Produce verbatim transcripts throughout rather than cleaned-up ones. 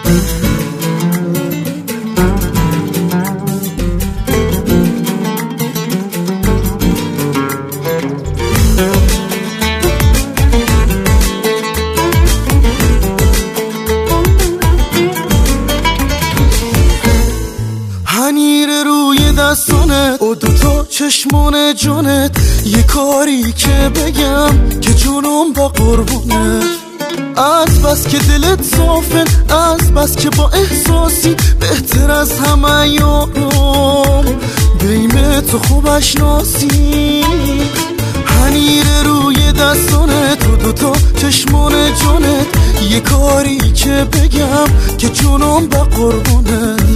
پنیر روی دستانت و دوتا چشمان جانت، یه کاری که بگم که جونم با قربونت. از بس که دلت صافه، از بس که با احساسی بهتر از همه یارم، بیم تو خوب اشناسی. پنیر روی دستانت و دوتا چشمان جانت، یه کاری که بگم که جونم با قربونت.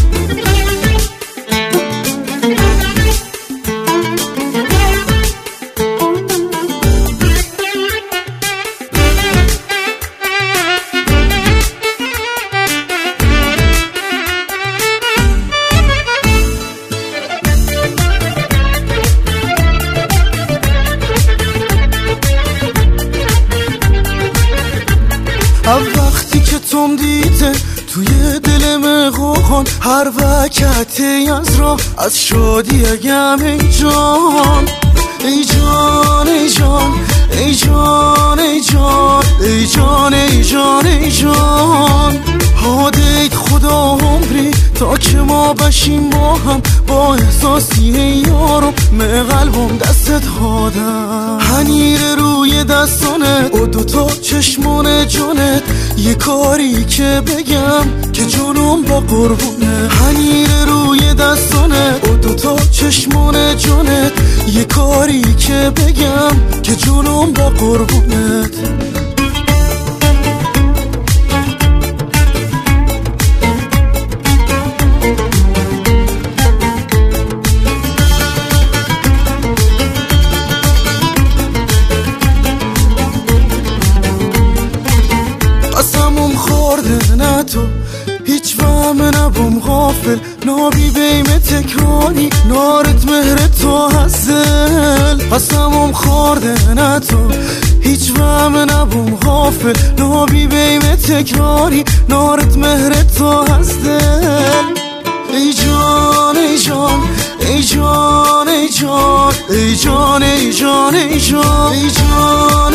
وقتی که توم دیده توی دلم غوغان، هر وقتی از راه از شادی اگم ای جان ای جان ای جان ای جان ای جان ای جان ای جان ای جان هادیت خدا عمری تا که ما بشیم با هم، با احساسی یارم من قلبم دستت هادم. پنیر روی دستانت و دوتا چشمان جانت، یه کاری که بگم که جونم با قربونه. پنیر روی دستانت و دوتا چشمان جانت، یه کاری که بگم که جونم با قربونت. قسمم خورده نه تو هیچ وهم نبوم غافل، نابی بیم تکرانی نارت مهر تو هزل. قسمم خورده نه تو هیچ وهم نبوم غافل، نابی بیم تکرانی نارت مهر تو هزل. ای جان ای جان ای جان ای جان ای جان ای جان ای جان ای جان